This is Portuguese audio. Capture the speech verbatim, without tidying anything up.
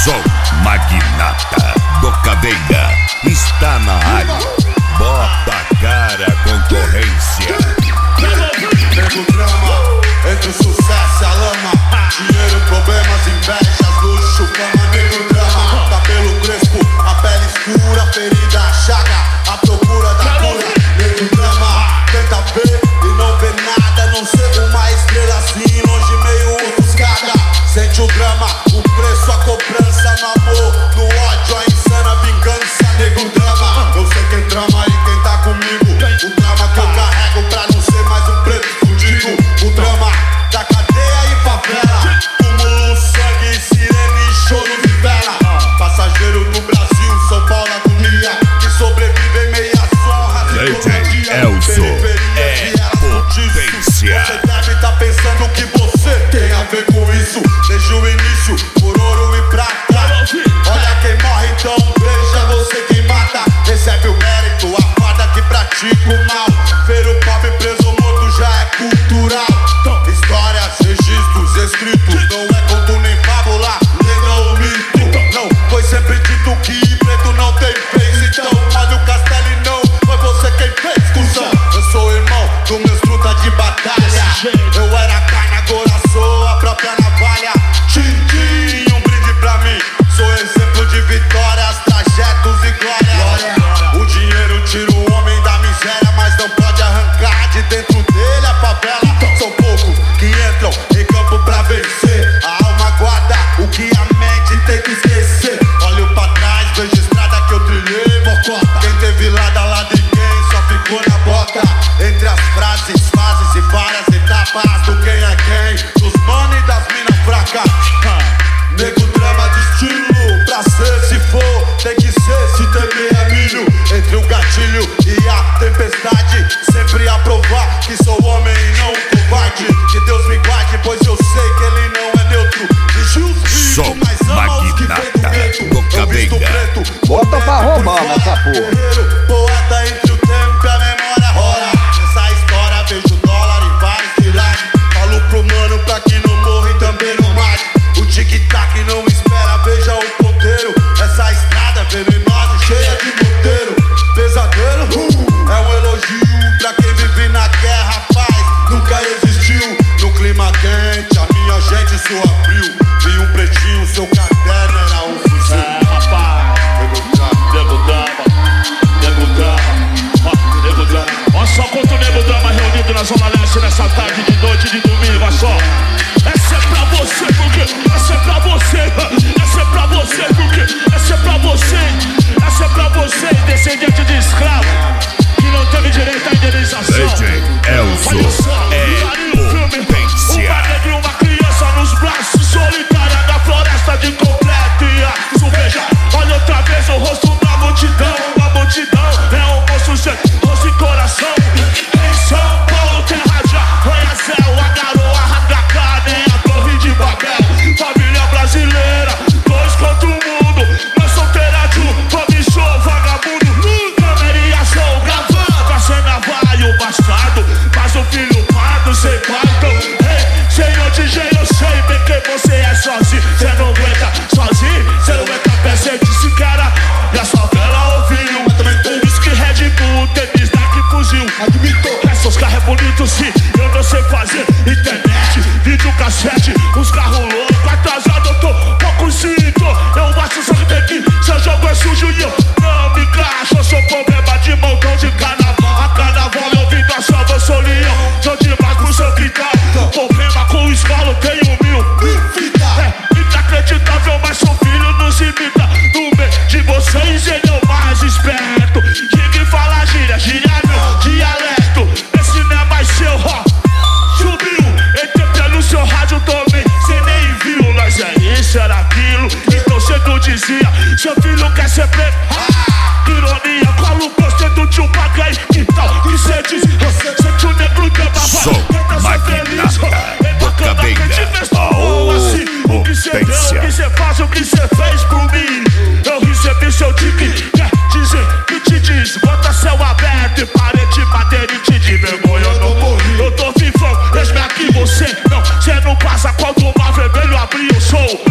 Som Magnata do Cadeia está na área. Bota a cara, concorrência. Nego drama, entre o sucesso e a lama. Dinheiro, problemas, invejas, luxo, fama. Nego drama, cabelo crespo, a pele escura, ferida, a chaga, a procura da cura. Nego drama, tenta ver e não vê nada, não ser uma estrela assim, longe meio ofuscada. Sente o drama, o preço, a cobrança no amor, no ódio, a insana vingança. Nego drama, eu sei quem trama e quem tá comigo. O drama que eu carrego pra não ser mais um preto fudido. O drama da cadeia e favela, túmulo, sangue, sirene e choro de vela. Passageiro do Brasil, São Paulo, agonia, que sobrevive em meia zorra. D J Elzo é potência. Você deve tá pensando que você tem a ver com isso. Desde o início, por ouro e prata. Olha quem morre, então veja você quem mata. Recebe o mérito, a farda que pratica o mal. Ver o pobre preso ou morto já é cultural. Histórias, registros, escritos, não é conto nem fábula, lenda ou mito. Não, foi sempre dito que preto não tem vez. Então olha o castelo e não foi você quem fez, cuzão. Eu sou irmão do meu truta de batalha. Eu era carne, agora sou a própria navalha. Tchim, um brinde pra mim. Sou exemplo de vitórias, trajetos e glória. O dinheiro tira o homem da miséria, mas não pode arrancar de dentro dele a favela. São poucos que entram em campo pra vencer. A alma guarda o que a mente tem que esquecer. Olho pra trás, vejo estrada que eu trilhei, mocota. Quem teve lado a lado e quem só ficou na bota. Entre as frases, fases e várias etapas do quem é quem, dos mano e das mina fracas. Nego drama de estilo, pra ser se for, tem que ser se temer é milho. Entre o gatilho e a tempestade, sempre a provar que sou homem e não um covarde. Que Deus me guarde, pois eu sei que ele não é neutro. Som Magnata do Cadeia. Bota pra roubar nessa porra. Poeta entre o tempo e a memória rola. Nessa história vejo dólar e vários pilares. Falo pro mano pra que não morra e também não mate. O tic-tac não espera, veja o ponteiro. Essa estrada venenosa e cheia de moteiro. Pesadelo, uh, é um elogio pra quem vive na guerra, paz nunca existiu. No clima quente, a minha gente sua frio. Vi um pretinho, seu caderno era um fuzil. É, rapaz, nego drama, nego drama, nego drama. Olha só quanto nego drama reunido na Zona Leste nessa tarde de noite de domingo, olha só. Essa é pra você, porque essa é pra você, essa é pra você, porque essa é pra você, essa é pra você, descendente de escravo, que não teve direito à indenização. D J Elzo é potência. Uma negra e uma criança nos braços, solitária na floresta de completa e suveja. Olha outra vez o rosto da multidão, uma multidão é um monstro sem rosto e coração. Em São Paulo, terra de arranha-céu, a garoa rasga a carne, a torre de Babel. Família brasileira, dois contra o mundo, mas solteira de um, comichou, vagabundo. Câmera e ação, gravando, a cena vai o bastardo, mas o filho pardo sem parto. Ei, senhor D J, eu sei bem que você é sozinho. Cê não aguenta sozinho, cê não aguenta pé, cê disse que era. E a favela ouviu, o whisky Red Bull, tênis Nike fuzil. Esses carros é bonito sim, eu não sei fazer. Internet, vídeo cassete, os carros loucos, atrasado eu tô pouco cinto. Eu acho só que tem que, seu jogo é sujo e eu não me encaixo. Eu sou problema de montão de carnaval. A carnaval eu vim da salva, eu sou leão. Sou demais pro seu quintal. Problema com o escalo, tenho mil. É inacreditável, mas seu filho nos imita. No meio de vocês ele é o mais esperto. Diga e fala gíria, gíria meu dialeto. Esse não é mais seu, ó. Subiu, entrei pelo seu rádio também. Cê nem viu, nós é isso, era aquilo. Então cedo dizia, seu filho quer ser preto. Ah, ironia, cola o pôster do tio Paga aí. Que tal que cê diz? Cê tio negro que Som Magnata do Cadeia. O que cê deu, o que cê faz, o que cê fez por mim. Eu recebi seu tique, quer dizer que te diz. Bota céu aberto e parede, madeira e te de vergonha. Eu não morri, eu tô vivão, resme aqui você. Não, cê não passa quando o mar vermelho abrir, eu sou